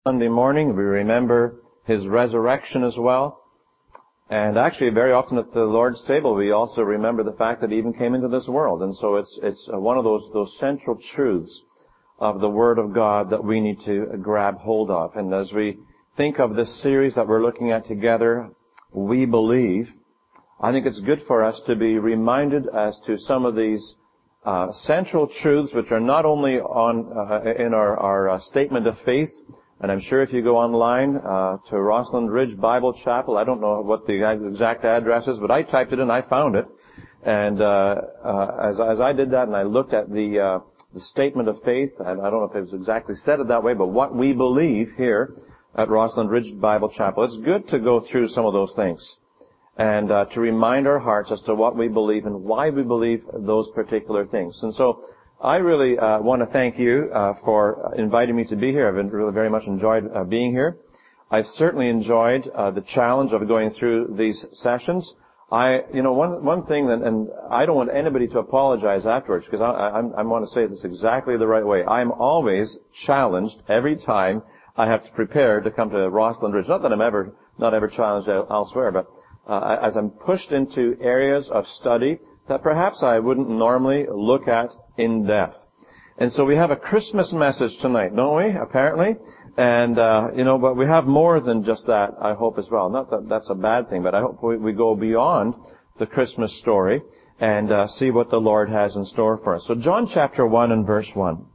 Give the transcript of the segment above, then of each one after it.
Sunday morning, we remember His resurrection as well. And actually, very often at the Lord's table, we also remember the fact that He even came into this world. And so it's one of those central truths of the Word of God that we need to grab hold of. And as we think of this series that we're looking at together, We Believe, I think it's good for us to be reminded as to some of these central truths which are not only in our statement of faith. And I'm sure if you go online to Rossland Ridge Bible Chapel, I don't know what the exact address is, but I typed it in, I found it. And as I did that and I looked at the statement of faith, and I don't know if it was exactly said it that way, but what we believe here at Rossland Ridge Bible Chapel, it's good to go through some of those things and to remind our hearts as to what we believe and why we believe those particular things. And so I really want to thank you for inviting me to be here. I've really very much enjoyed being here. I've certainly enjoyed the challenge of going through these sessions. One thing, and I don't want anybody to apologize afterwards, because I want to say this exactly the right way. I'm always challenged every time I have to prepare to come to Rossland Ridge. Not that I'm not ever challenged elsewhere, but as I'm pushed into areas of study that perhaps I wouldn't normally look at in depth. And so we have a Christmas message tonight, don't we? Apparently. And, but we have more than just that, I hope, as well. Not that that's a bad thing, but I hope we go beyond the Christmas story and see what the Lord has in store for us. So John chapter 1 and verse 1.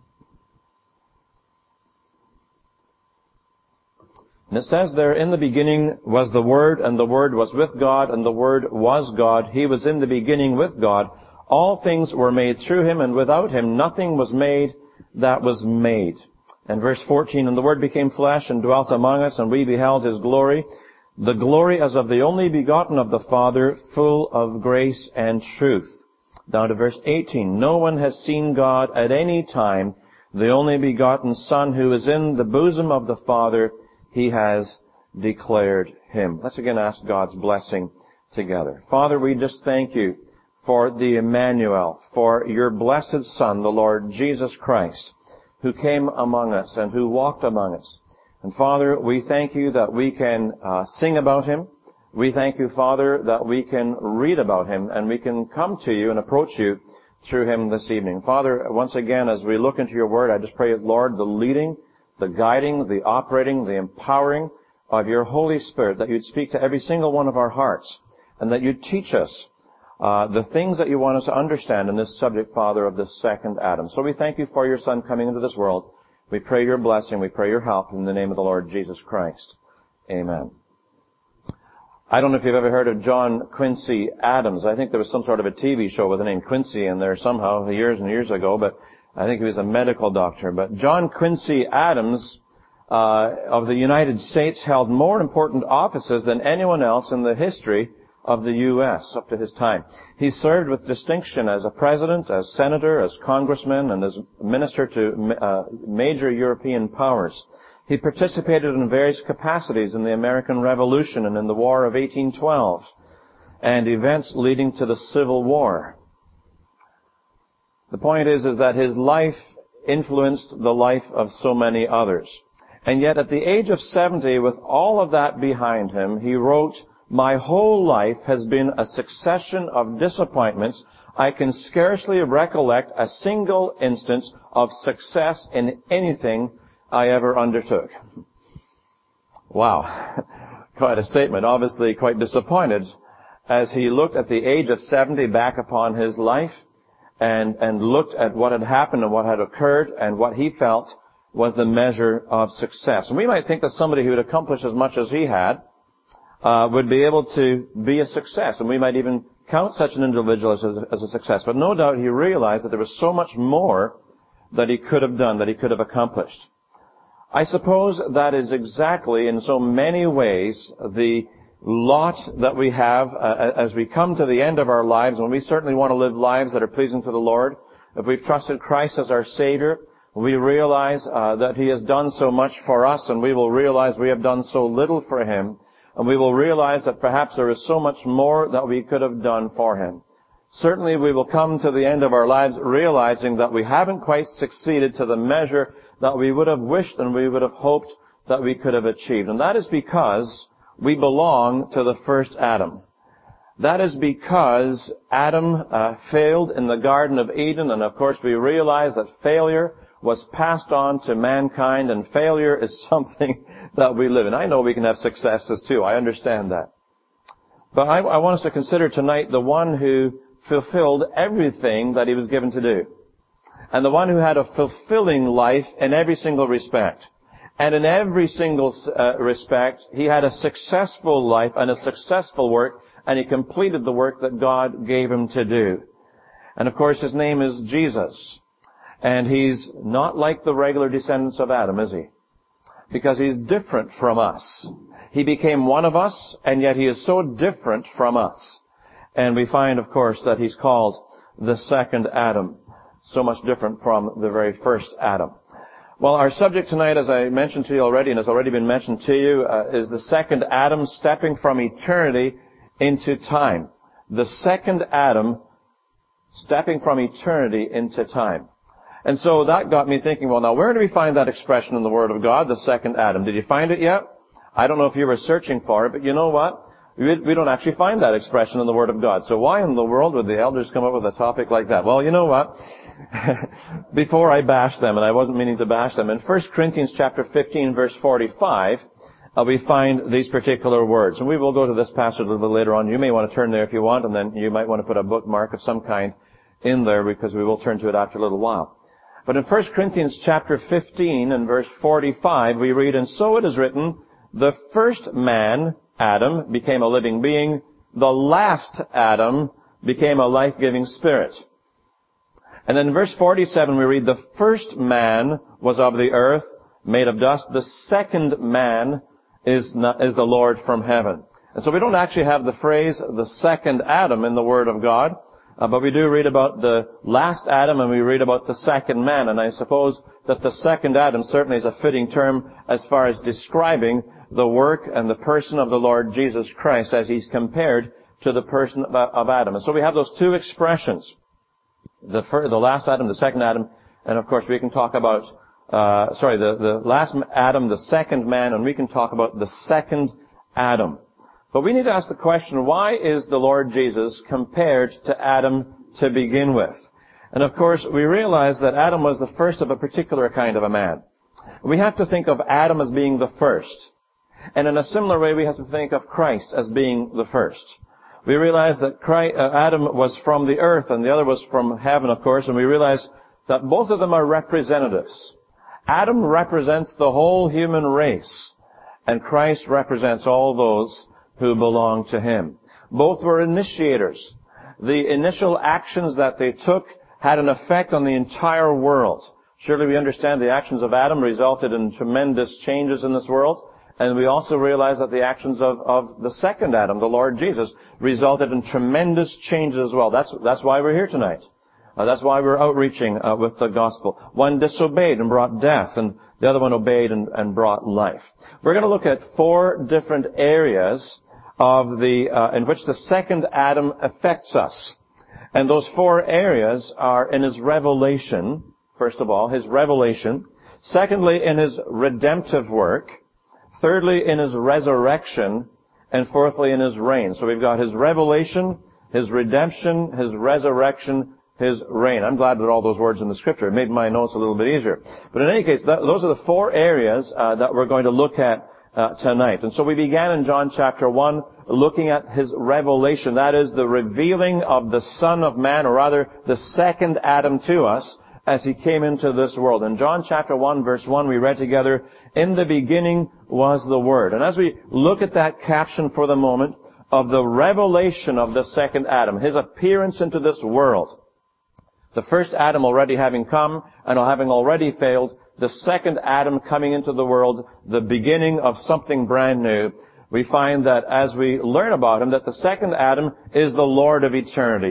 And it says there, in the beginning was the Word, and the Word was with God, and the Word was God. He was in the beginning with God. All things were made through Him, and without Him nothing was made that was made. And verse 14, and the Word became flesh and dwelt among us, and we beheld His glory, the glory as of the only begotten of the Father, full of grace and truth. Down to verse 18, no one has seen God at any time, the only begotten Son who is in the bosom of the Father, He has declared Him. Let's again ask God's blessing together. Father, we just thank You for the Emmanuel, for Your blessed Son, the Lord Jesus Christ, who came among us and who walked among us. And Father, we thank You that we can sing about Him. We thank You, Father, that we can read about Him and we can come to You and approach You through Him this evening. Father, once again, as we look into Your Word, I just pray, Lord, the leading, the guiding, the operating, the empowering of Your Holy Spirit, that You'd speak to every single one of our hearts and that You'd teach us the things that You want us to understand in this subject, Father, of this second Adam. So we thank You for Your Son coming into this world. We pray Your blessing. We pray Your help in the name of the Lord Jesus Christ. Amen. I don't know if you've ever heard of John Quincy Adams. I think there was some sort of a TV show with the name Quincy in there somehow years and years ago, but I think he was a medical doctor. But John Quincy Adams of the United States held more important offices than anyone else in the history of the U.S. up to his time. He served with distinction as a president, as senator, as congressman, and as minister to major European powers. He participated in various capacities in the American Revolution and in the War of 1812 and events leading to the Civil War. The point is that his life influenced the life of so many others. And yet at the age of 70, with all of that behind him, he wrote, "My whole life has been a succession of disappointments. I can scarcely recollect a single instance of success in anything I ever undertook." Wow. Quite a statement. Obviously quite disappointed as he looked at the age of 70 back upon his life and looked at what had happened and what had occurred and what he felt was the measure of success. And we might think that somebody who had accomplished as much as he had would be able to be a success. And we might even count such an individual as a success. But no doubt he realized that there was so much more that he could have done, that he could have accomplished. I suppose that is exactly, in so many ways, the lot that we have as we come to the end of our lives, when we certainly want to live lives that are pleasing to the Lord. If we've trusted Christ as our Savior, we realize that He has done so much for us, and we will realize we have done so little for Him. And we will realize that perhaps there is so much more that we could have done for Him. Certainly we will come to the end of our lives realizing that we haven't quite succeeded to the measure that we would have wished and we would have hoped that we could have achieved. And that is because we belong to the first Adam. That is because Adam failed in the Garden of Eden, and of course we realize that failure was passed on to mankind, and failure is something that we live in. I know we can have successes too, I understand that. But I want us to consider tonight the one who fulfilled everything that he was given to do. And the one who had a fulfilling life in every single respect. And in every single respect, he had a successful life and a successful work, and he completed the work that God gave him to do. And of course, his name is Jesus. And he's not like the regular descendants of Adam, is he? Because he's different from us. He became one of us, and yet he is so different from us. And we find, of course, that he's called the second Adam. So much different from the very first Adam. Well, our subject tonight, as I mentioned to you already, and has already been mentioned to you, is the second Adam stepping from eternity into time. The second Adam stepping from eternity into time. And so that got me thinking, well, now where do we find that expression in the Word of God, the second Adam? Did you find it yet? I don't know if you were searching for it, but you know what? We don't actually find that expression in the Word of God. So why in the world would the elders come up with a topic like that? Well, you know what? Before I bash them, and I wasn't meaning to bash them, in 1 Corinthians chapter 15, verse 45, we find these particular words. And we will go to this passage a little bit later on. You may want to turn there if you want, and then you might want to put a bookmark of some kind in there, because we will turn to it after a little while. But in 1 Corinthians chapter 15 and verse 45, we read, "And so it is written, the first man, Adam, became a living being. The last Adam became a life-giving spirit." And then in verse 47 we read, "The first man was of the earth, made of dust. The second man is the Lord from heaven." And so we don't actually have the phrase, the second Adam, in the Word of God. But we do read about the last Adam, and we read about the second man. And I suppose that the second Adam certainly is a fitting term as far as describing the work and the person of the Lord Jesus Christ as he's compared to the person of Adam. And so we have those two expressions. The last Adam, the second Adam, and of course we can talk about, the last Adam, the second man, and we can talk about the second Adam. But we need to ask the question, why is the Lord Jesus compared to Adam to begin with? And of course, we realize that Adam was the first of a particular kind of a man. We have to think of Adam as being the first. And in a similar way, we have to think of Christ as being the first. We realize that Adam was from the earth and the other was from heaven, of course, and we realize that both of them are representatives. Adam represents the whole human race, and Christ represents all those who belong to him. Both were initiators. The initial actions that they took had an effect on the entire world. Surely we understand the actions of Adam resulted in tremendous changes in this world. And we also realize that the actions of the second Adam, the Lord Jesus, resulted in tremendous changes as well. That's why we're here tonight. That's why we're outreaching with the gospel. One disobeyed and brought death, and the other one obeyed and brought life. We're going to look at 4 different areas of in which the second Adam affects us. And those 4 areas are in his revelation, first of all, his revelation. Secondly, in his redemptive work. Thirdly, in his resurrection. And fourthly, in his reign. So we've got his revelation, his redemption, his resurrection, his reign. I'm glad that all those words in the Scripture. It made my notes a little bit easier. But in any case, those are the 4 areas that we're going to look at tonight. And so we began in John chapter 1 looking at his revelation. That is the revealing of the Son of Man, or rather the second Adam to us as he came into this world. In John chapter 1 verse 1 we read together, "In the beginning was the Word." And as we look at that caption for the moment of the revelation of the second Adam, his appearance into this world, the first Adam already having come and having already failed, the second Adam coming into the world, the beginning of something brand new, we find that as we learn about him, that the second Adam is the Lord of eternity.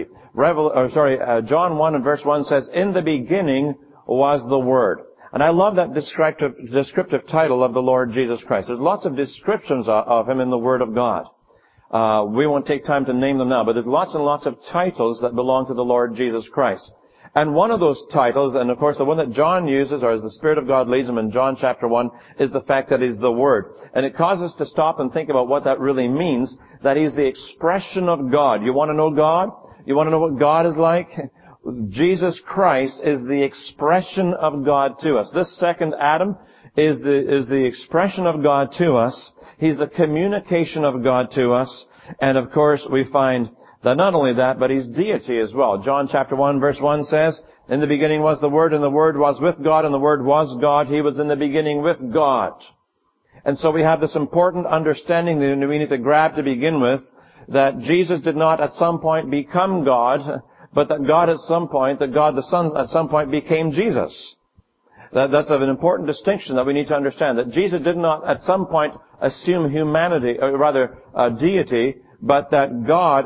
John 1 and verse 1 says, "In the beginning was the Word." And I love that descriptive title of the Lord Jesus Christ. There's lots of descriptions of him in the Word of God. We won't take time to name them now, but there's lots and lots of titles that belong to the Lord Jesus Christ. And one of those titles, and of course the one that John uses, or as the Spirit of God leads him in John chapter 1, is the fact that he's the Word. And it causes us to stop and think about what that really means, that he's the expression of God. You want to know God? You want to know what God is like? Jesus Christ is the expression of God to us. This second Adam is the expression of God to us. He's the communication of God to us. And of course we find that not only that, but he's deity as well. John chapter 1 verse 1 says, "In the beginning was the Word, and the Word was with God, and the Word was God. He was in the beginning with God." And so we have this important understanding that we need to grab to begin with, that Jesus did not at some point become God, but that God the Son at some point became Jesus. That's of an important distinction that we need to understand, that Jesus did not at some point assume humanity, or rather deity, but that God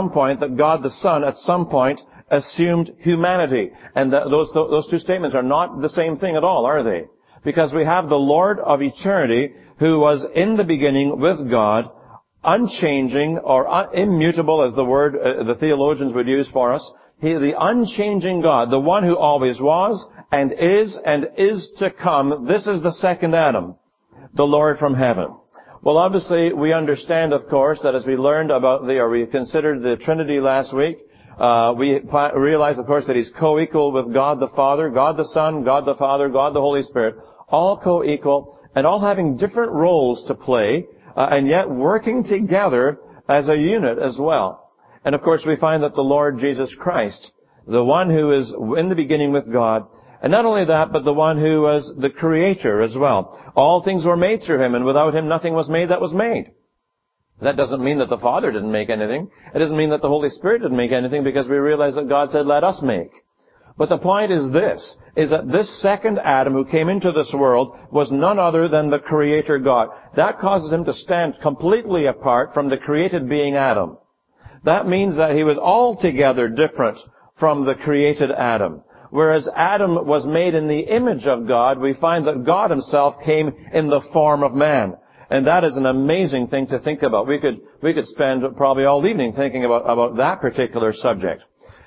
the Son at some point assumed humanity. And those two statements are not the same thing at all, are they? Because we have the Lord of eternity who was in the beginning with God, unchanging or immutable, as the word the theologians would use for us. He, the unchanging God, the one who always was and is to come. This is the second Adam, the Lord from heaven. Well, obviously, we understand, of course, that as we learned about we considered the Trinity last week, we realized, of course, that He's co-equal with God the Father, God the Son, God the Father, God the Holy Spirit, all co-equal, and all having different roles to play, and yet working together as a unit as well. And of course, we find that the Lord Jesus Christ, the one who is in the beginning with God, and not only that, but the one who was the Creator as well. All things were made through Him, and without Him nothing was made that was made. That doesn't mean that the Father didn't make anything. It doesn't mean that the Holy Spirit didn't make anything, because we realize that God said, "Let us make." But the point is this, is that this second Adam who came into this world was none other than the Creator God. That causes him to stand completely apart from the created being Adam. That means that he was altogether different from the created Adam. Whereas Adam was made in the image of God, we find that God Himself came in the form of man. And that is an amazing thing to think about. We could spend probably all evening thinking about that particular subject.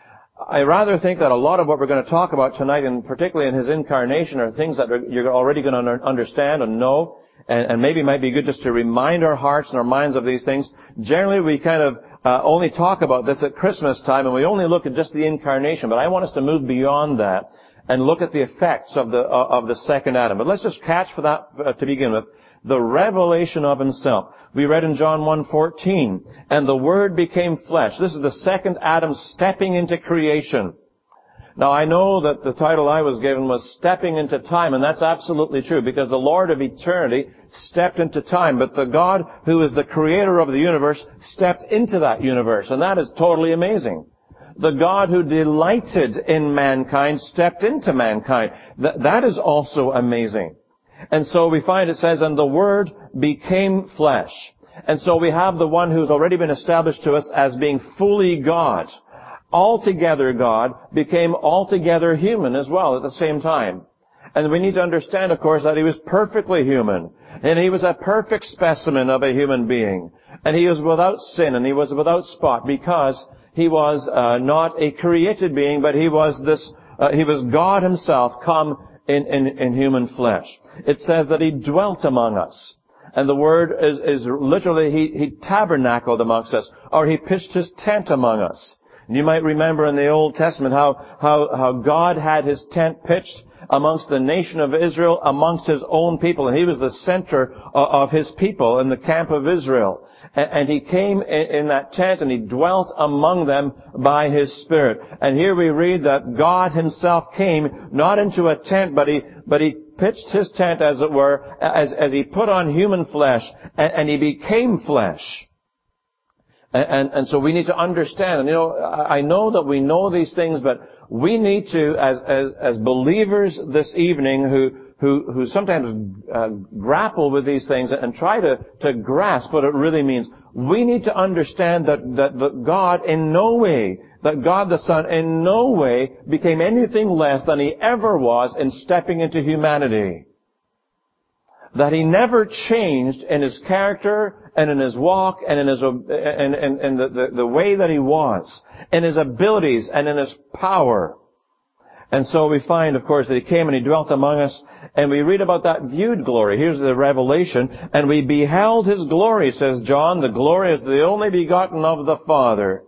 I rather think that a lot of what we're going to talk about tonight, and particularly in His incarnation, are things that you're already going to understand and know, and maybe might be good just to remind our hearts and our minds of these things. Generally, we kind of only talk about this at Christmas time, and we only look at just the incarnation. But I want us to move beyond that and look at the effects of the second Adam. But let's just catch for that to begin with, the revelation of Himself. We read in John 1:14, "And the Word became flesh." This is the second Adam stepping into creation. Now, I know that the title I was given was Stepping into Time, and that's absolutely true, because the Lord of eternity stepped into time, but the God who is the creator of the universe stepped into that universe, and that is totally amazing. The God who delighted in mankind stepped into mankind. That is also amazing. And so we find it says, "And the Word became flesh." And so we have the one who's already been established to us as being fully God. Altogether God, became altogether human as well at the same time. And we need to understand, of course, that He was perfectly human. And He was a perfect specimen of a human being. And He was without sin, and He was without spot, because He was not a created being, but He was He was God Himself come in human flesh. It says that He dwelt among us. And the word is literally He tabernacled amongst us, or He pitched His tent among us. And you might remember in the Old Testament how God had His tent pitched amongst the nation of Israel, amongst His own people. And He was the center of His people in the camp of Israel. And He came in that tent and He dwelt among them by His Spirit. And here we read that God Himself came not into a tent, but He pitched His tent, as it were, as He put on human flesh, and He became flesh. And so we need to understand, and I know that we know these things, but we need to, as believers this evening who sometimes grapple with these things and try to grasp what it really means, we need to understand that God in no way, that God the Son in no way became anything less than He ever was in stepping into humanity. That He never changed in His character and in His walk and in the way that He was, in His abilities and in His power. And so we find, of course, that He came and He dwelt among us, and we read about that viewed glory. Here's the revelation. And we beheld His glory, says John. The glory is the only begotten of the Father.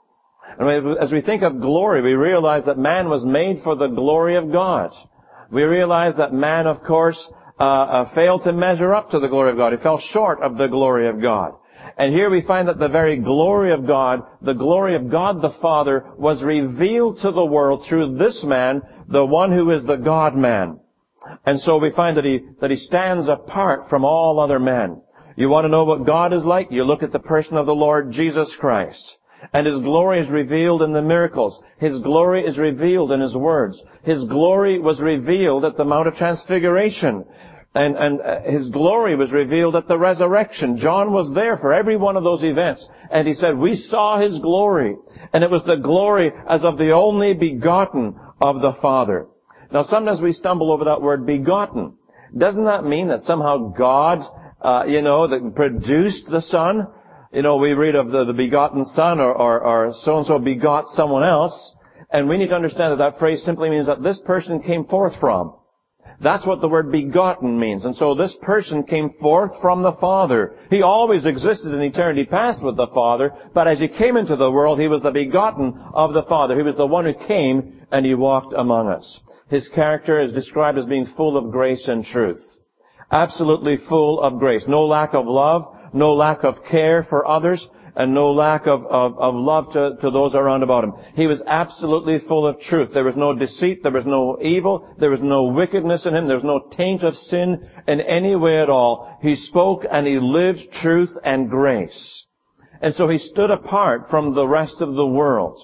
And as we think of glory, we realize that man was made for the glory of God. We realize that man, of course, failed to measure up to the glory of God. He fell short of the glory of God. And here we find that the very glory of God, the glory of God the Father, was revealed to the world through this man, the one who is the God-man. And so we find that he stands apart from all other men. You want to know what God is like? You look at the person of the Lord Jesus Christ. And His glory is revealed in the miracles. His glory is revealed in His words. His glory was revealed at the Mount of Transfiguration. And His glory was revealed at the resurrection. John was there for every one of those events. And he said, we saw His glory. And it was the glory as of the only begotten of the Father. Now sometimes we stumble over that word begotten. Doesn't that mean that somehow God, that produced the Son? We read of the begotten Son or so-and-so begot someone else. And we need to understand that phrase simply means that this person came forth from. That's what the word begotten means. And so this person came forth from the Father. He always existed in eternity past with the Father, but as He came into the world, He was the begotten of the Father. He was the one who came and He walked among us. His character is described as being full of grace and truth. Absolutely full of grace. No lack of love, no lack of care for others, and no lack of love to those around about Him. He was absolutely full of truth. There was no deceit, there was no evil, there was no wickedness in Him, there was no taint of sin in any way at all. He spoke and He lived truth and grace. And so He stood apart from the rest of the world.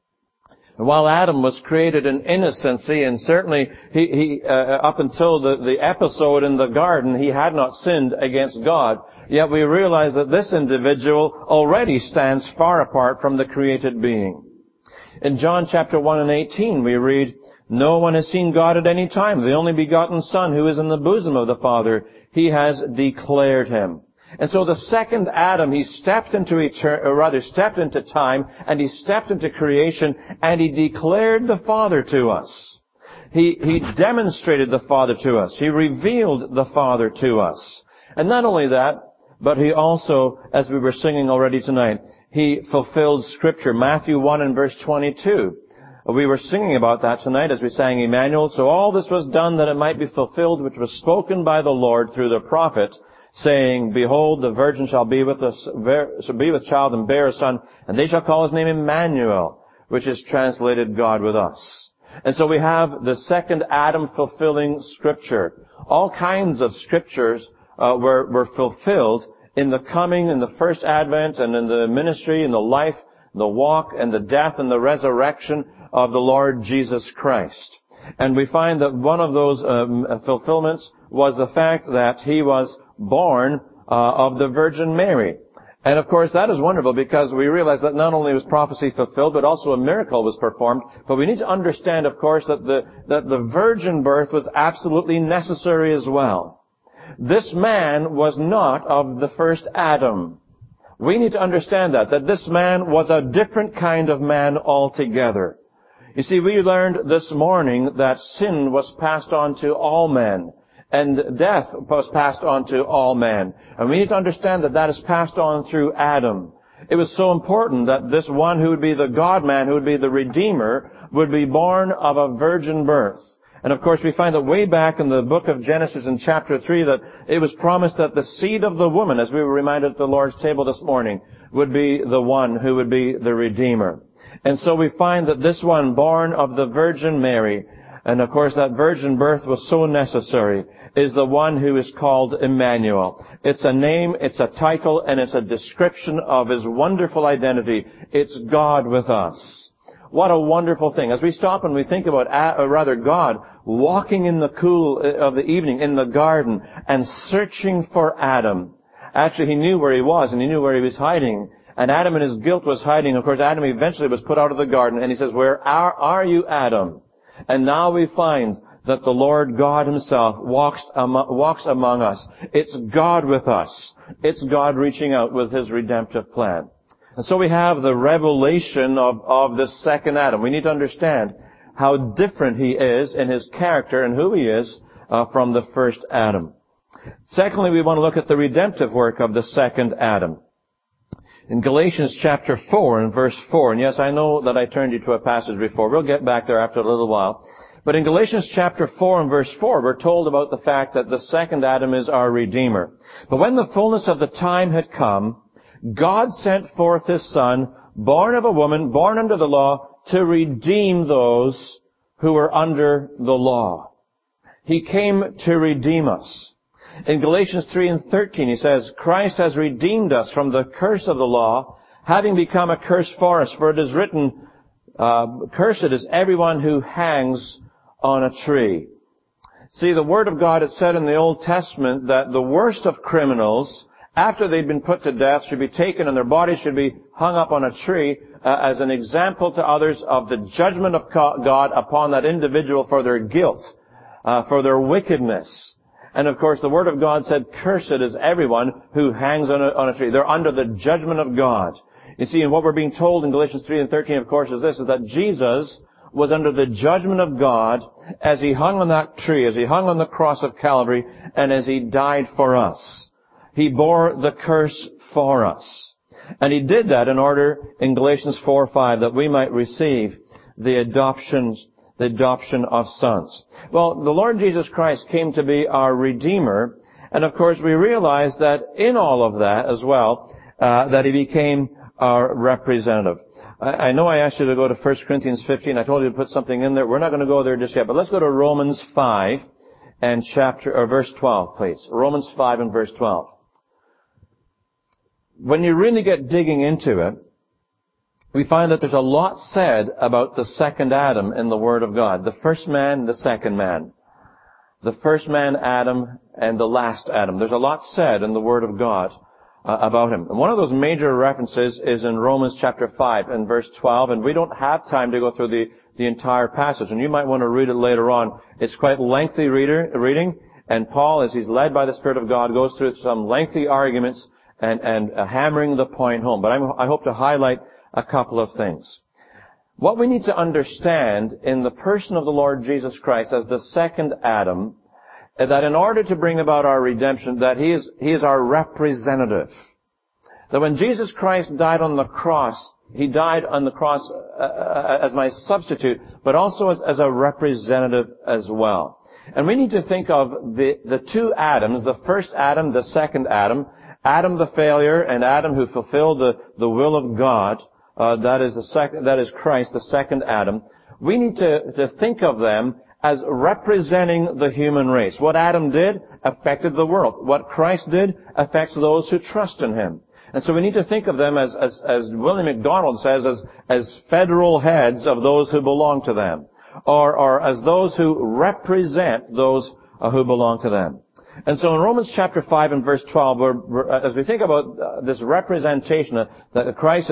And while Adam was created in innocency, and certainly he up until the episode in the garden, he had not sinned against God, yet we realize that this individual already stands far apart from the created being. In John chapter 1 and 18, we read, no one has seen God at any time. The only begotten Son who is in the bosom of the Father, He has declared Him. And so the second Adam, he stepped into time, and he stepped into creation, and he declared the Father to us. He demonstrated the Father to us. He revealed the Father to us. And not only that, but he also, as we were singing already tonight, he fulfilled Scripture. Matthew 1 and verse 22. We were singing about that tonight as we sang Emmanuel. So all this was done that it might be fulfilled, which was spoken by the Lord through the prophet, saying, behold, the virgin shall be with child and bear a son, and they shall call His name Emmanuel, which is translated God with us. And so we have the second Adam fulfilling Scripture. All kinds of Scriptures were fulfilled in the coming, in the first advent, and in the ministry, in the life, the walk, and the death, and the resurrection of the Lord Jesus Christ. And we find that one of those fulfillments was the fact that He was born of the Virgin Mary. And of course that is wonderful because we realize that not only was prophecy fulfilled, but also a miracle was performed. But we need to understand, of course, that the virgin birth was absolutely necessary as well. This man was not of the first Adam. We need to understand that this man was a different kind of man altogether. You see, we learned this morning that sin was passed on to all men, and death was passed on to all men. And we need to understand that is passed on through Adam. It was so important that this one who would be the God-man, who would be the Redeemer, would be born of a virgin birth. And of course we find that way back in the book of Genesis in chapter 3 that it was promised that the seed of the woman, as we were reminded at the Lord's table this morning, would be the one who would be the Redeemer. And so we find that this one, born of the Virgin Mary, and of course that virgin birth was so necessary, is the one who is called Emmanuel. It's a name, it's a title, and it's a description of His wonderful identity. It's God with us. What a wonderful thing. As we stop and we think about, God walking in the cool of the evening in the garden and searching for Adam. Actually, He knew where he was and He knew where he was hiding. And Adam in his guilt was hiding. Of course, Adam eventually was put out of the garden. And He says, where are you, Adam? And now we find that the Lord God Himself walks among us. It's God with us. It's God reaching out with His redemptive plan. And so we have the revelation of this second Adam. We need to understand how different he is in his character and who he is from the first Adam. Secondly, we want to look at the redemptive work of the second Adam. In Galatians chapter 4 and verse 4, and yes, I know that I turned you to a passage before. We'll get back there after a little while. But in Galatians chapter 4 and verse 4, we're told about the fact that the second Adam is our Redeemer. But when the fullness of the time had come, God sent forth His Son, born of a woman, born under the law, to redeem those who were under the law. He came to redeem us. In Galatians 3 and 13, he says, Christ has redeemed us from the curse of the law, having become a curse for us. For it is written, cursed is everyone who hangs on a tree. See, the Word of God, it said in the Old Testament that the worst of criminals, after they'd been put to death, should be taken and their bodies should be hung up on a tree as an example to others of the judgment of God upon that individual for their guilt, for their wickedness. And of course, the Word of God said, cursed is everyone who hangs on a tree. They're under the judgment of God. You see, and what we're being told in Galatians 3 and 13, of course, is this, is that Jesus was under the judgment of God as He hung on that tree, as He hung on the cross of Calvary, and as He died for us. He bore the curse for us. And He did that in order, in Galatians 4:5, that we might receive the adoption of sons. Well, the Lord Jesus Christ came to be our Redeemer, and of course we realize that in all of that as well, that He became our representative. I know I asked you to go to 1 Corinthians 15. I told you to put something in there. We're not going to go there just yet, but let's go to Romans 5 and verse 12, please. Romans 5 and verse 12. When you really get digging into it, we find that there's a lot said about the second Adam in the Word of God. The first man, the second man. The first man, Adam, and the last Adam. There's a lot said in the Word of God about him. And one of those major references is in Romans chapter 5 and verse 12, and we don't have time to go through the entire passage, and you might want to read it later on. It's quite lengthy reading, and Paul, as he's led by the Spirit of God, goes through some lengthy arguments and hammering the point home. But I hope to highlight a couple of things. What we need to understand in the person of the Lord Jesus Christ as the second Adam, that in order to bring about our redemption, that He is our representative. That when Jesus Christ died on the cross, He died on the cross as my substitute, but also as a representative as well. And we need to think of the two Adams, the first Adam, the second Adam, Adam the failure, and Adam who fulfilled the will of God. That is Christ, the second Adam. We need to think of them as representing the human race. What Adam did affected the world. What Christ did affects those who trust in Him. And so we need to think of them as William MacDonald says, as federal heads of those who belong to them. Or as those who represent those who belong to them. And so in Romans chapter 5 and verse 12, as we think about this representation, that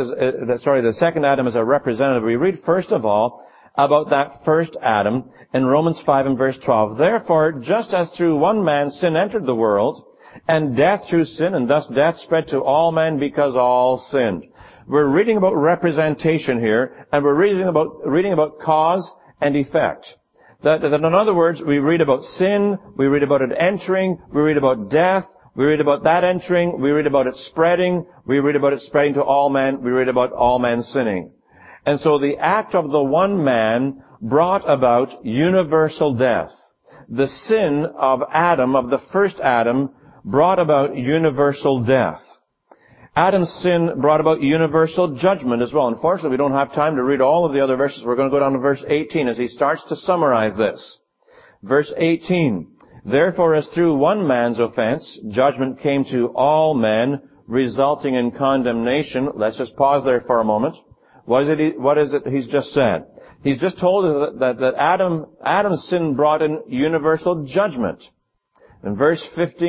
the second Adam is a representative, we read first of all about that first Adam in Romans 5 and verse 12. Therefore, just as through one man sin entered the world, and death through sin, and thus death spread to all men because all sinned. We're reading about representation here, and we're reading about cause and effect. That in other words, we read about sin, we read about it entering, we read about death, we read about that entering, we read about it spreading, we read about it spreading to all men, we read about all men sinning. And so the act of the one man brought about universal death. The sin of Adam, of the first Adam, brought about universal death. Adam's sin brought about universal judgment as well. Unfortunately, we don't have time to read all of the other verses. We're going to go down to verse 18 as he starts to summarize this. Verse 18. Therefore, as through one man's offense, judgment came to all men, resulting in condemnation. Let's just pause there for a moment. What is it he's just said? He's just told us that Adam's sin brought in universal judgment. In verse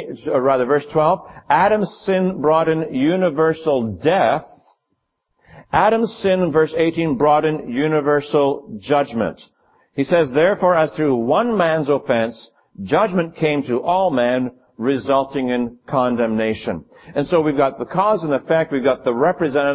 12, Adam's sin brought in universal death. Adam's sin, in verse 18, brought in universal judgment. He says, therefore, as through one man's offense, judgment came to all men, resulting in condemnation. And so we've got the cause and effect, we've got the representative,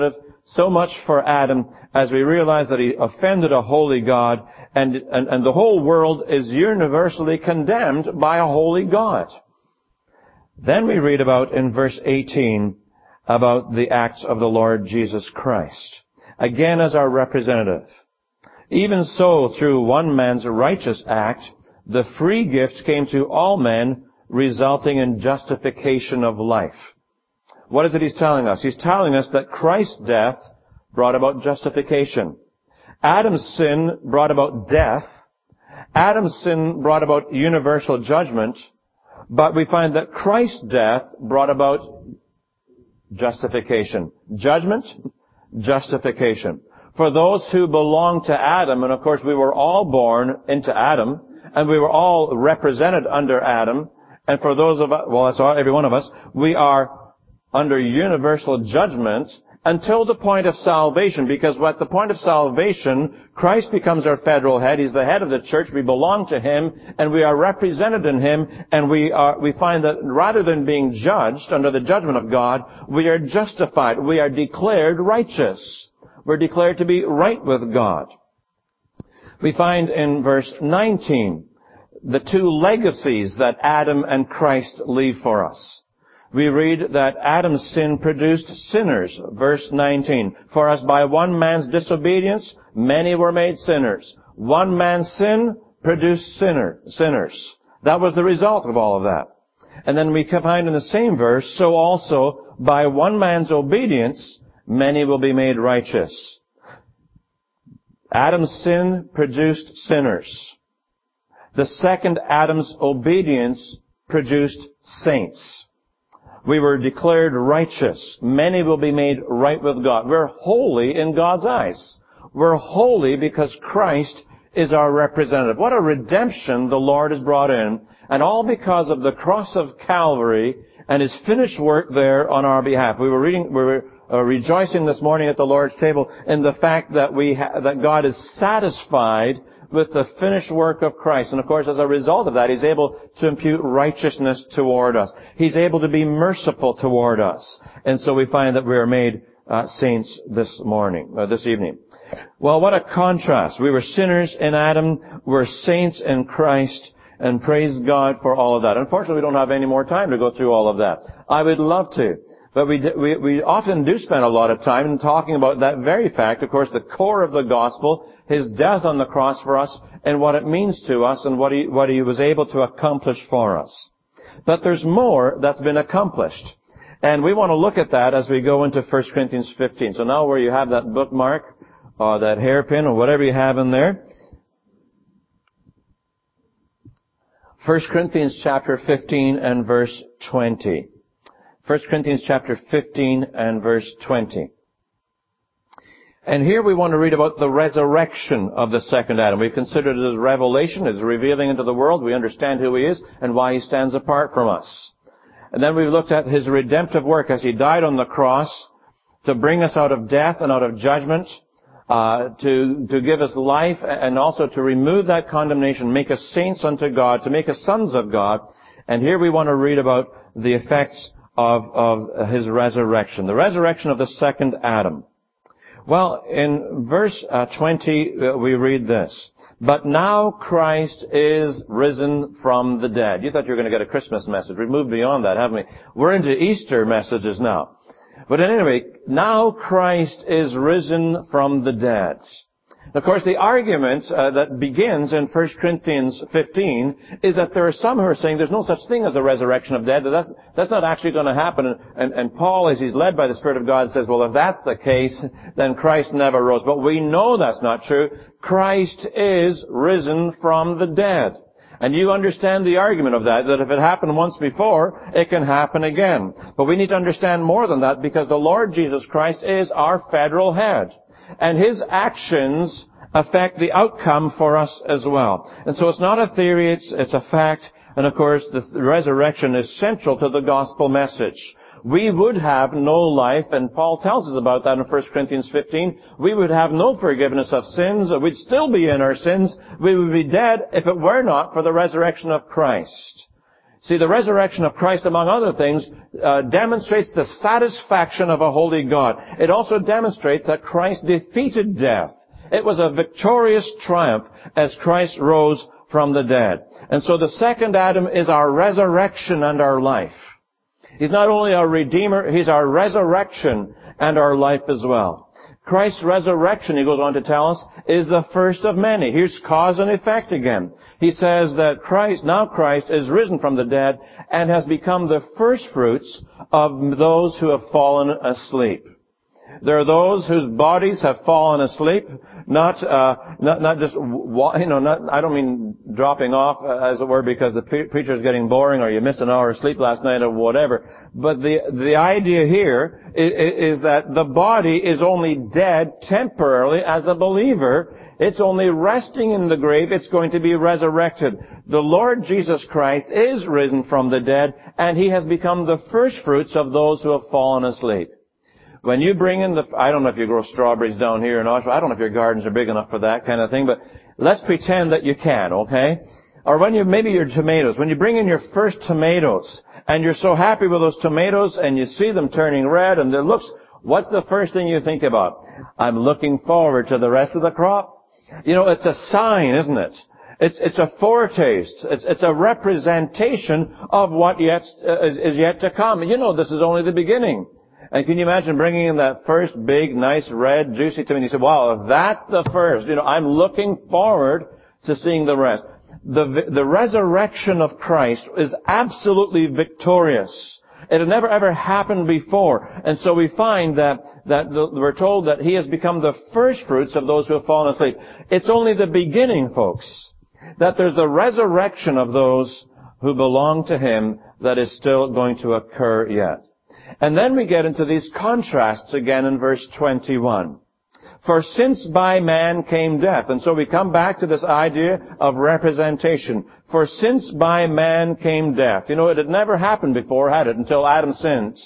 so much for Adam as we realize that he offended a holy God, and the whole world is universally condemned by a holy God. Then we read about in verse 18 about the acts of the Lord Jesus Christ, again as our representative. Even so, through one man's righteous act, the free gift came to all men, resulting in justification of life. What is it he's telling us? He's telling us that Christ's death brought about justification. Adam's sin brought about death. Adam's sin brought about universal judgment. But we find that Christ's death brought about justification. Judgment, justification. For those who belong to Adam, and of course we were all born into Adam, and we were all represented under Adam, and for those of us, well, that's all, every one of us, we are under universal judgment until the point of salvation, because at the point of salvation, Christ becomes our federal head. He's the head of the church. We belong to Him, and we are represented in Him, and we find that rather than being judged under the judgment of God, we are justified. We are declared righteous. We're declared to be right with God. We find in verse 19 the two legacies that Adam and Christ leave for us. We read that Adam's sin produced sinners. Verse 19. For as by one man's disobedience, many were made sinners. One man's sin produced sinners. That was the result of all of that. And then we find in the same verse, so also by one man's obedience, many will be made righteous. Adam's sin produced sinners. The second Adam's obedience produced saints. We were declared righteous. Many will be made right with God. We're holy in God's eyes. We're holy because Christ is our representative. What a redemption the Lord has brought in. And all because of the cross of Calvary and His finished work there on our behalf. We were rejoicing this morning at the Lord's table in the fact that that God is satisfied with the finished work of Christ. And of course, as a result of that, He's able to impute righteousness toward us. He's able to be merciful toward us. And so we find that we are made saints this evening. Well, what a contrast. We were sinners in Adam. We're saints in Christ. And praise God for all of that. Unfortunately, we don't have any more time to go through all of that. I would love to. But we often do spend a lot of time in talking about that very fact, of course, the core of the gospel, His death on the cross for us, and what it means to us, and what He was able to accomplish for us. But there's more that's been accomplished. And we want to look at that as we go into 1 Corinthians 15. So now where you have that bookmark, or that hairpin, or whatever you have in there, 1 Corinthians chapter 15 and verse 20. 1 Corinthians chapter 15 and verse 20. And here we want to read about the resurrection of the second Adam. We've considered it as revelation, as revealing into the world. We understand who He is and why He stands apart from us. And then we've looked at His redemptive work as He died on the cross to bring us out of death and out of judgment, to give us life, and also to remove that condemnation, make us saints unto God, to make us sons of God. And here we want to read about the effects of His resurrection, the resurrection of the second Adam. Well, in verse 20, we read this. But now Christ is risen from the dead. You thought you were going to get a Christmas message. We've moved beyond that, haven't we? We're into Easter messages now. But at any rate, now Christ is risen from the dead. Of course, the argument that begins in 1 Corinthians 15 is that there are some who are saying there's no such thing as the resurrection of dead. That's not actually going to happen. And Paul, as he's led by the Spirit of God, says, well, if that's the case, then Christ never rose. But we know that's not true. Christ is risen from the dead. And you understand the argument of that if it happened once before, it can happen again. But we need to understand more than that, because the Lord Jesus Christ is our federal head. And His actions affect the outcome for us as well. And so it's not a theory, it's a fact. And of course, the resurrection is central to the gospel message. We would have no life, and Paul tells us about that in 1 Corinthians 15. We would have no forgiveness of sins. We'd still be in our sins. We would be dead if it were not for the resurrection of Christ. See, the resurrection of Christ, among other things, demonstrates the satisfaction of a holy God. It also demonstrates that Christ defeated death. It was a victorious triumph as Christ rose from the dead. And so the second Adam is our resurrection and our life. He's not only our Redeemer, He's our resurrection and our life as well. Christ's resurrection, he goes on to tell us, is the first of many. Here's cause and effect again. He says that Christ is risen from the dead and has become the first fruits of those who have fallen asleep. There are those whose bodies have fallen asleep, not just, I don't mean dropping off, as it were, because the preacher is getting boring or you missed an hour of sleep last night or whatever. But the idea here is that the body is only dead temporarily as a believer. It's only resting in the grave. It's going to be resurrected. The Lord Jesus Christ is risen from the dead, and He has become the first fruits of those who have fallen asleep. When you bring in I don't know if you grow strawberries down here in Oshawa. I don't know if your gardens are big enough for that kind of thing, but let's pretend that you can, okay? Or maybe your tomatoes. When you bring in your first tomatoes, and you're so happy with those tomatoes, and you see them turning red, and what's the first thing you think about? I'm looking forward to the rest of the crop. It's a sign, isn't it? It's a foretaste. It's a representation of what is yet to come. This is only the beginning. And can you imagine bringing in that first big, nice, red, juicy tomato? And you say, wow, if that's the first, I'm looking forward to seeing the rest. The resurrection of Christ is absolutely victorious. It had never ever happened before. And so we find that we're told that He has become the first fruits of those who have fallen asleep. It's only the beginning, folks, that there's the resurrection of those who belong to Him that is still going to occur yet. And then we get into these contrasts again in verse 21. For since by man came death, and so we come back to this idea of representation. For since by man came death. It had never happened before, had it, until Adam sinned.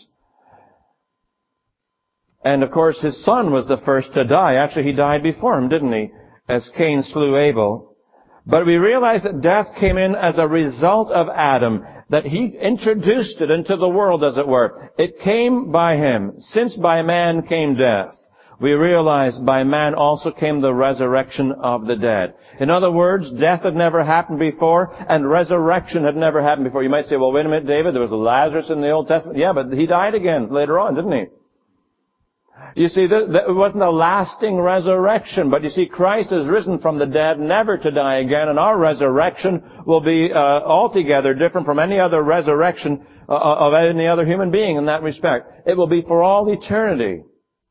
And of course his son was the first to die. Actually, he died before him, didn't he? As Cain slew Abel. But we realize that death came in as a result of Adam, that he introduced it into the world, as it were. It came by him. Since by man came death, we realize by man also came the resurrection of the dead. In other words, death had never happened before, and resurrection had never happened before. You might say, well, wait a minute, David, there was Lazarus in the Old Testament. Yeah, but he died again later on, didn't he? You see, it wasn't a lasting resurrection, but you see, Christ is risen from the dead, never to die again, and our resurrection will be altogether different from any other resurrection of any other human being in that respect. It will be for all eternity.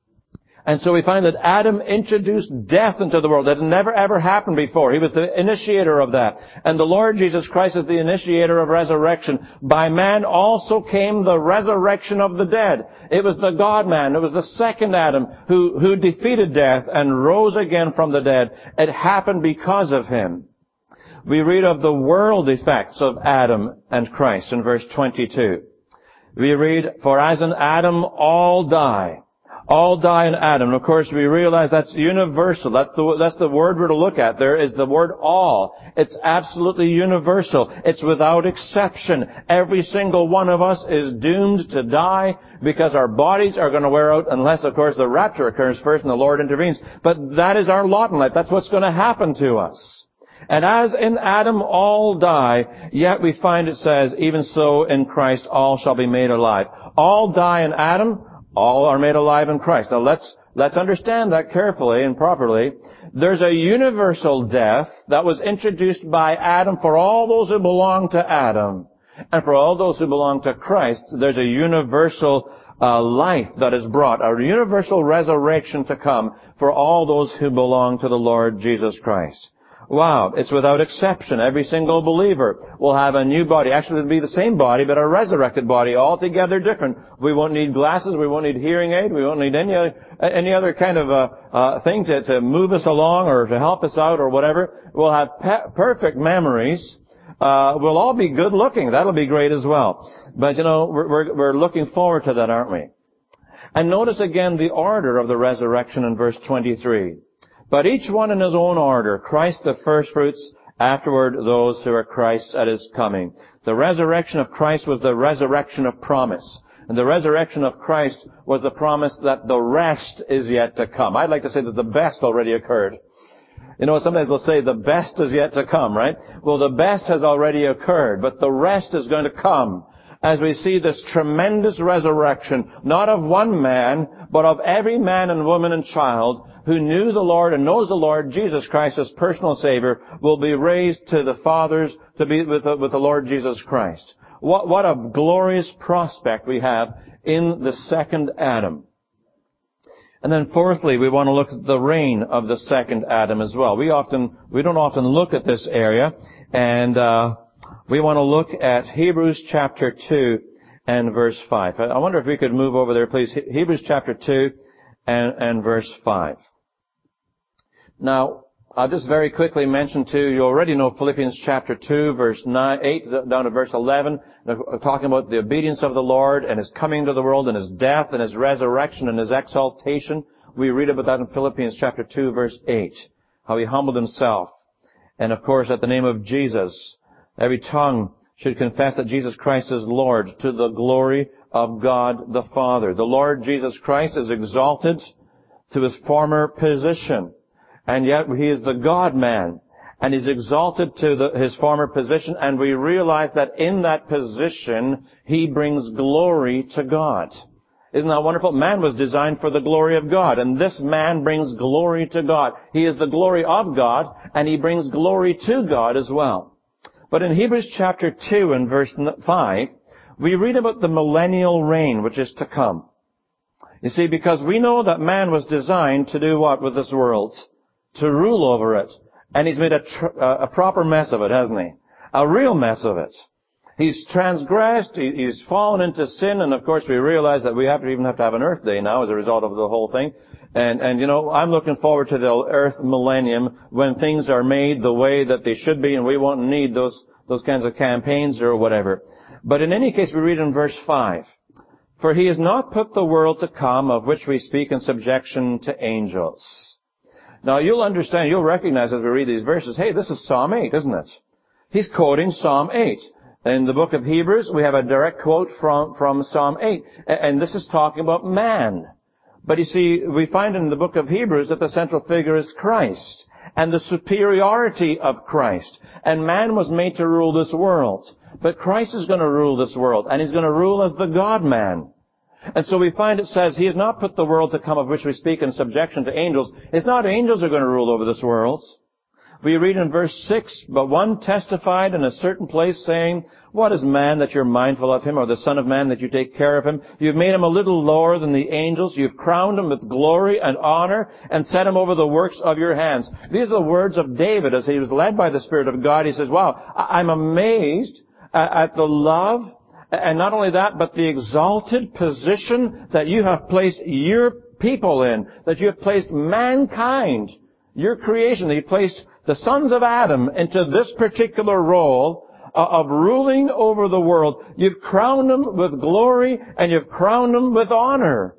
And so we find that Adam introduced death into the world. That had never ever happened before. He was the initiator of that. And the Lord Jesus Christ is the initiator of resurrection. By man also came the resurrection of the dead. It was the God-man. It was the second Adam who defeated death and rose again from the dead. It happened because of him. We read of the world effects of Adam and Christ in verse 22. We read, for as in Adam all die. All die in Adam. And of course, we realize that's universal. That's the word we're to look at. There is the word all. It's absolutely universal. It's without exception. Every single one of us is doomed to die because our bodies are going to wear out unless, of course, the rapture occurs first and the Lord intervenes. But that is our lot in life. That's what's going to happen to us. And as in Adam all die, yet we find it says, even so in Christ all shall be made alive. All die in Adam. All are made alive in Christ. Now let's understand that carefully and properly. There's a universal death that was introduced by Adam for all those who belong to Adam. And for all those who belong to Christ, there's a universal life that is brought, a universal resurrection to come for all those who belong to the Lord Jesus Christ. Wow, it's without exception. Every single believer will have a new body. Actually, it'll be the same body, but a resurrected body, altogether different. We won't need glasses. We won't need hearing aid. We won't need any other kind of thing to move us along or to help us out or whatever. We'll have perfect memories. We'll all be good looking. That'll be great as well. But we're looking forward to that, aren't we? And notice again the order of the resurrection in verse 23. But each one in his own order, Christ the firstfruits, Afterward, those who are Christ's at His coming. The resurrection of Christ was the resurrection of promise. And the resurrection of Christ was the promise that the rest is yet to come. I'd like to say that the best already occurred. You know, sometimes they'll say the best is yet to come, right? Well, the best has already occurred, but the rest is going to come as we see this tremendous resurrection, not of one man, but of every man and woman and child who knew the Lord and knows the Lord Jesus Christ as personal Savior, will be raised to the fathers to be with the Lord Jesus Christ. What a glorious prospect we have in the second Adam. And then fourthly, we want to look at the reign of the second Adam as well. We don't often look at this area, and we want to look at Hebrews chapter 2 and verse 5. I wonder if we could move over there, please. Hebrews chapter 2 and verse 5. Now, I'll just very quickly mention too, you already know Philippians chapter 2, verse 8 down to verse 11, talking about the obedience of the Lord and His coming to the world and His death and His resurrection and His exaltation. We read about that in Philippians chapter 2, verse 8, how He humbled Himself. And of course, at the name of Jesus, every tongue should confess that Jesus Christ is Lord, to the glory of God the Father. The Lord Jesus Christ is exalted to His former position. And yet He is the God-man. And He's exalted to His former position. And we realize that in that position, He brings glory to God. Isn't that wonderful? Man was designed for the glory of God. And this man brings glory to God. He is the glory of God. And He brings glory to God as well. But in Hebrews chapter 2 and verse 5, we read about the millennial reign which is to come. You see, because we know that man was designed to do what with this world? To rule over it. And he's made a proper mess of it, hasn't he? A real mess of it. He's transgressed, he's fallen into sin, and of course we realize that we have to have an earth day now as a result of the whole thing. And you know, I'm looking forward to the earth millennium when things are made the way that they should be and we won't need those kinds of campaigns or whatever. But in any case, we read in verse 5, "For He has not put the world to come of which we speak in subjection to angels." Now you'll understand, you'll recognize as we read these verses, hey, this is Psalm 8, isn't it? He's quoting Psalm 8. In the book of Hebrews, we have a direct quote from Psalm 8. And this is talking about man. But you see, we find in the book of Hebrews that the central figure is Christ and the superiority of Christ. And man was made to rule this world. But Christ is going to rule this world, and He's going to rule as the God-man. And so we find it says, He has not put the world to come of which we speak in subjection to angels. It's not angels who are going to rule over this world. We read in verse 6, "But one testified in a certain place, saying, What is man that you're mindful of him, or the son of man that you take care of him? You've made him a little lower than the angels. You've crowned him with glory and honor, and set him over the works of your hands." These are the words of David as he was led by the Spirit of God. He says, wow, I'm amazed at the love, and not only that, but the exalted position that you have placed your people in, that you have placed mankind, your creation, that you placed the sons of Adam into this particular role of ruling over the world. You've crowned them with glory, and you've crowned them with honor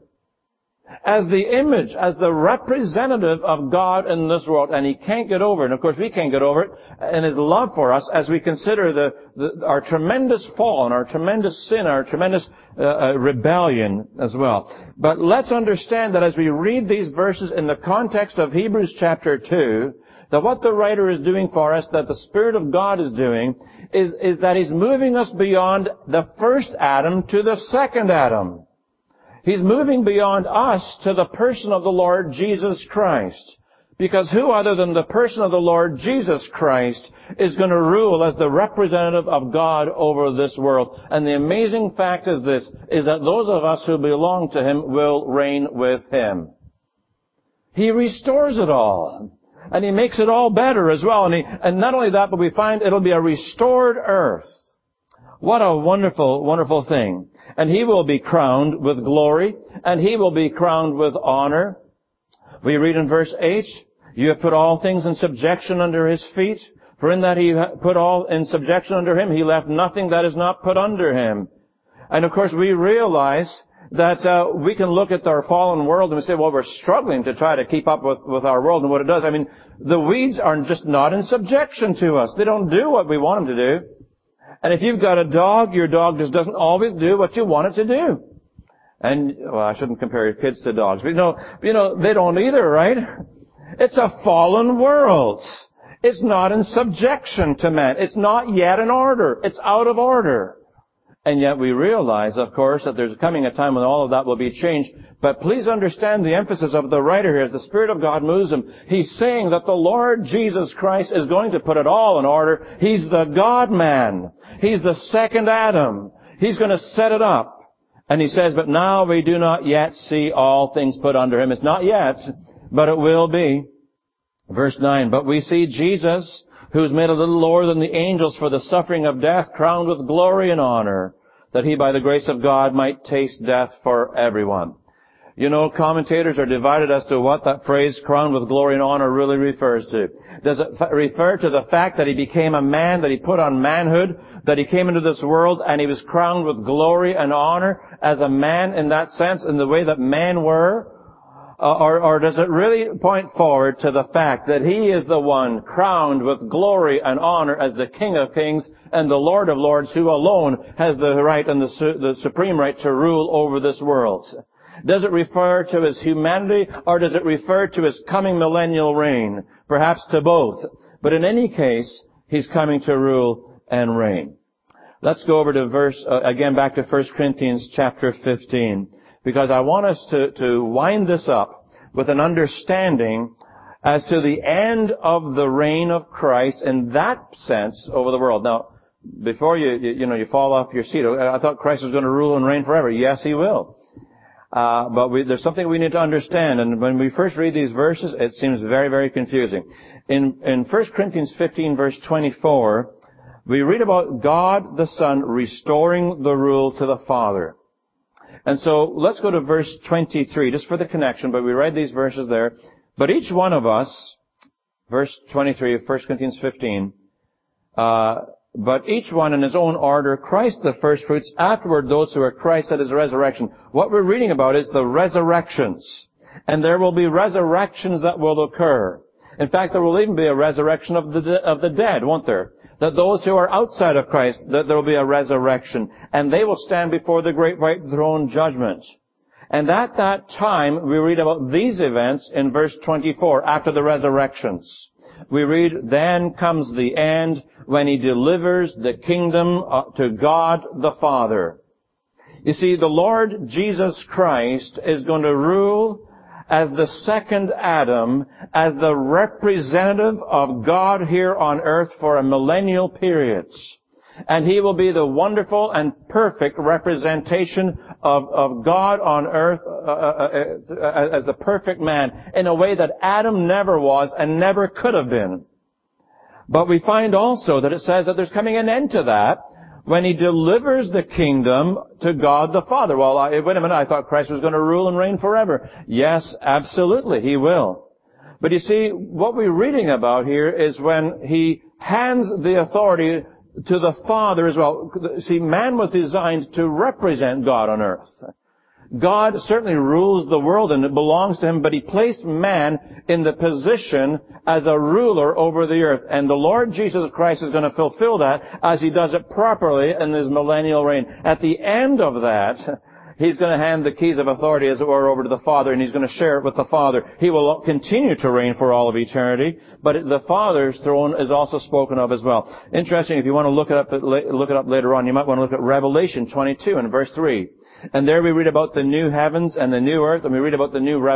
as the image, as the representative of God in this world. And He can't get over it. And of course we can't get over it in His love for us as we consider our tremendous fall and our tremendous sin, our tremendous rebellion as well. But let's understand that as we read these verses in the context of Hebrews chapter 2, that what the writer is doing for us, that the Spirit of God is doing, is that He's moving us beyond the first Adam to the second Adam. He's moving beyond us to the person of the Lord Jesus Christ. Because who other than the person of the Lord Jesus Christ is going to rule as the representative of God over this world? And the amazing fact is this, is that those of us who belong to Him will reign with Him. He restores it all. And He makes it all better as well. And not only that, but we find it'll be a restored earth. What a wonderful, wonderful thing. And He will be crowned with glory, and He will be crowned with honor. We read in verse 8, "You have put all things in subjection under His feet. For in that He put all in subjection under Him, He left nothing that is not put under Him." And of course we realize that we can look at our fallen world and we say, well, we're struggling to try to keep up with our world and what it does. I mean, the weeds are just not in subjection to us. They don't do what we want them to do. And if you've got a dog, your dog just doesn't always do what you want it to do. And, well, I shouldn't compare your kids to dogs, but you know, they don't either, right? It's a fallen world. It's not in subjection to man. It's not yet in order. It's out of order. And yet we realize, of course, that there's coming a time when all of that will be changed. But please understand the emphasis of the writer here as the Spirit of God moves him. He's saying that the Lord Jesus Christ is going to put it all in order. He's the God-man. He's the second Adam. He's going to set it up. And he says, but now we do not yet see all things put under him. It's not yet, but it will be. Verse 9, but we see Jesus, who is made a little lower than the angels for the suffering of death, crowned with glory and honor, that he by the grace of God might taste death for everyone. You know, commentators are divided as to what that phrase, crowned with glory and honor, really refers to. Does it refer to the fact that he became a man, that he put on manhood, that he came into this world and he was crowned with glory and honor as a man in that sense, in the way that men were? Or does it really point forward to the fact that he is the one crowned with glory and honor as the King of Kings and the Lord of Lords, who alone has the right and the supreme right to rule over this world? Does it refer to his humanity, or does it refer to his coming millennial reign? Perhaps to both. But in any case, he's coming to rule and reign. Let's go over to again back to 1 Corinthians chapter 15. Because I want us to wind this up with an understanding as to the end of the reign of Christ in that sense over the world. Now, before you fall off your seat, I thought Christ was going to rule and reign forever. Yes, he will. But there's something we need to understand. And when we first read these verses, it seems very, very confusing. In 1 Corinthians 15, verse 24, we read about God the Son restoring the rule to the Father. And so let's go to verse 23, just for the connection, but we read these verses there. But each one of us, verse 23 of 1 Corinthians 15, but each one in his own order, Christ the firstfruits, afterward those who are Christ at his resurrection. What we're reading about is the resurrections. And there will be resurrections that will occur. In fact, there will even be a resurrection of the dead, won't there? That those who are outside of Christ, that there will be a resurrection. And they will stand before the great white throne judgment. And at that time, we read about these events in verse 24, after the resurrections. We read, then comes the end when he delivers the kingdom to God the Father. You see, the Lord Jesus Christ is going to rule as the second Adam, as the representative of God here on earth for a millennial period. And he will be the wonderful and perfect representation of God on earth as the perfect man in a way that Adam never was and never could have been. But we find also that it says that there's coming an end to that when he delivers the kingdom to God the Father. Well, wait a minute, I thought Christ was going to rule and reign forever. Yes, absolutely, he will. But you see, what we're reading about here is when he hands the authority to the Father as well. See, man was designed to represent God on earth. God certainly rules the world and it belongs to him, but he placed man in the position as a ruler over the earth. And the Lord Jesus Christ is going to fulfill that as he does it properly in his millennial reign. At the end of that, he's going to hand the keys of authority, as it were, over to the Father, and he's going to share it with the Father. He will continue to reign for all of eternity, but the Father's throne is also spoken of as well. Interesting, if you want to look it up later on, you might want to look at Revelation 22 and verse 3. And there we read about the new heavens and the new earth, and we read about the new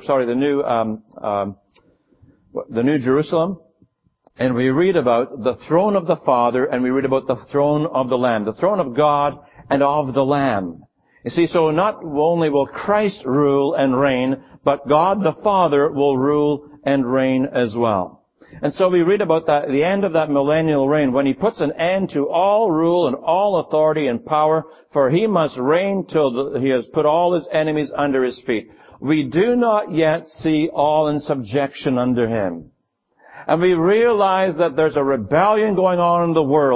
New Jerusalem. And we read about the throne of the Father, and we read about the throne of the Lamb, the throne of God and of the Lamb. You see, so not only will Christ rule and reign, but God the Father will rule and reign as well. And so we read about that, the end of that millennial reign, when he puts an end to all rule and all authority and power, for he must reign till he has put all his enemies under his feet. We do not yet see all in subjection under him. And we realize that there's a rebellion going on in the world.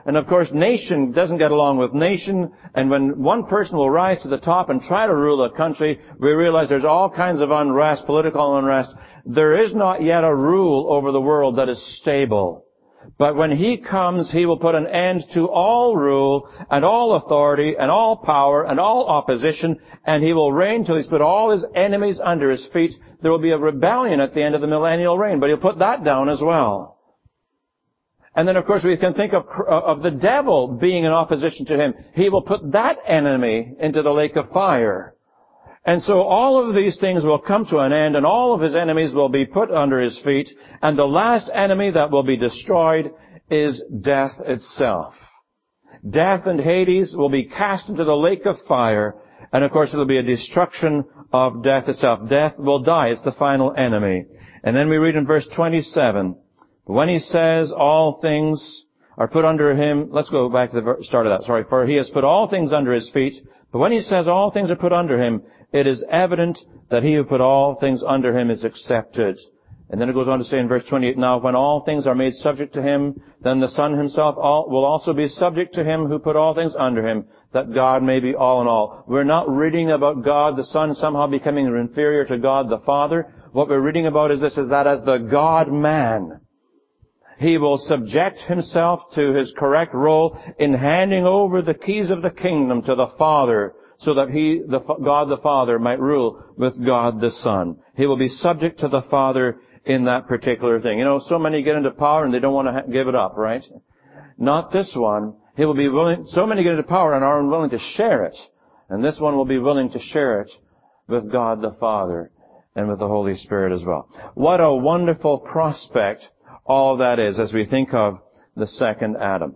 And of course, nation doesn't get along with nation. And when one person will rise to the top and try to rule a country, we realize there's all kinds of unrest, political unrest. There is not yet a rule over the world that is stable. But when He comes, He will put an end to all rule and all authority and all power and all opposition, and He will reign till He's put all His enemies under His feet. There will be a rebellion at the end of the millennial reign, but He'll put that down as well. And then, of course, we can think of the devil being in opposition to Him. He will put that enemy into the lake of fire. And so all of these things will come to an end, and all of His enemies will be put under His feet, and the last enemy that will be destroyed is death itself. Death and Hades will be cast into the lake of fire, and of course it will be a destruction of death itself. Death will die. It's the final enemy. And then we read in verse 27, when He says all things are put under Him, let's go back to the start of that. Sorry, for He has put all things under His feet, but when He says all things are put under Him, it is evident that He who put all things under Him is accepted. And then it goes on to say in verse 28, now when all things are made subject to Him, then the Son Himself will also be subject to Him who put all things under Him, that God may be all in all. We're not reading about God the Son somehow becoming inferior to God the Father. What we're reading about is that as the God-man, He will subject Himself to His correct role in handing over the keys of the kingdom to the Father, so that God the Father might rule with God the Son. He will be subject to the Father in that particular thing. You know, so many get into power and they don't want to give it up, right? Not this one. He will be willing, so many get into power and are unwilling to share it. And this one will be willing to share it with God the Father and with the Holy Spirit as well. What a wonderful prospect all that is as we think of the second Adam.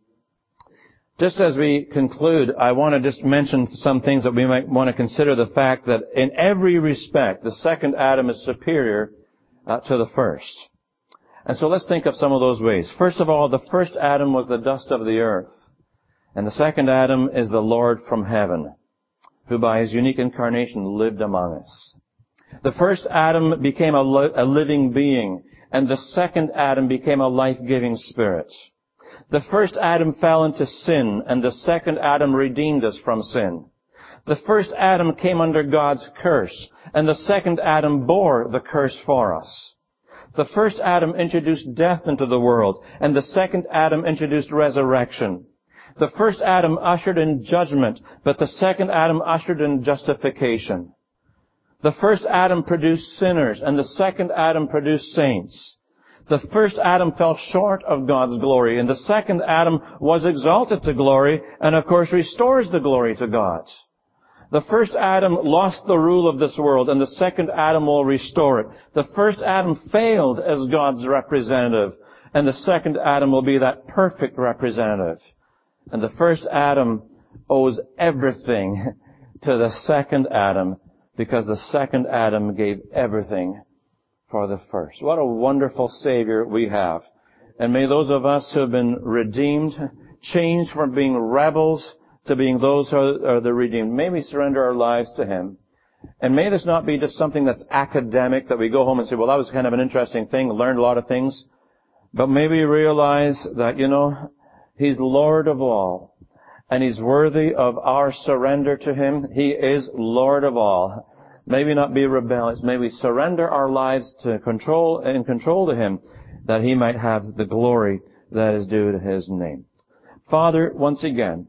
Just as we conclude, I want to just mention some things that we might want to consider the fact that in every respect, the second Adam is superior to the first. And so let's think of some of those ways. First of all, the first Adam was the dust of the earth. And the second Adam is the Lord from heaven, who by His unique incarnation lived among us. The first Adam became a living being, and the second Adam became a life-giving spirit. The first Adam fell into sin, and the second Adam redeemed us from sin. The first Adam came under God's curse, and the second Adam bore the curse for us. The first Adam introduced death into the world, and the second Adam introduced resurrection. The first Adam ushered in judgment, but the second Adam ushered in justification. The first Adam produced sinners, and the second Adam produced saints. The first Adam fell short of God's glory, and the second Adam was exalted to glory, and of course restores the glory to God. The first Adam lost the rule of this world, and the second Adam will restore it. The first Adam failed as God's representative, and the second Adam will be that perfect representative. And the first Adam owes everything to the second Adam, because the second Adam gave everything for the first. What a wonderful Savior we have. And may those of us who have been redeemed, changed from being rebels to being those who are the redeemed, may we surrender our lives to Him. And may this not be just something that's academic, that we go home and say, well, that was kind of an interesting thing, learned a lot of things. But may we realize that, He's Lord of all. And He's worthy of our surrender to Him. He is Lord of all. May we not be rebellious. May we surrender our lives to control to Him, that He might have the glory that is due to His name. Father, once again,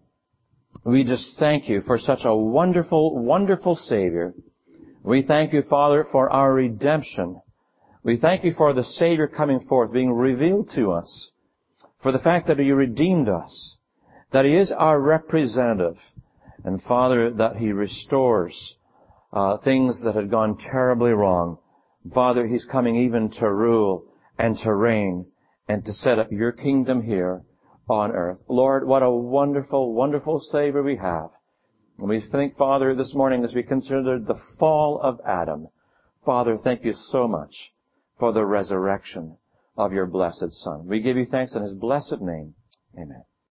we just thank You for such a wonderful, wonderful Savior. We thank You, Father, for our redemption. We thank You for the Savior coming forth, being revealed to us, for the fact that He redeemed us, that He is our representative, and Father, that He restores things that had gone terribly wrong. Father, He's coming even to rule and to reign and to set up Your kingdom here on earth. Lord, what a wonderful, wonderful Savior we have. And we think, Father, this morning as we consider the fall of Adam, Father, thank You so much for the resurrection of Your blessed Son. We give You thanks in His blessed name. Amen.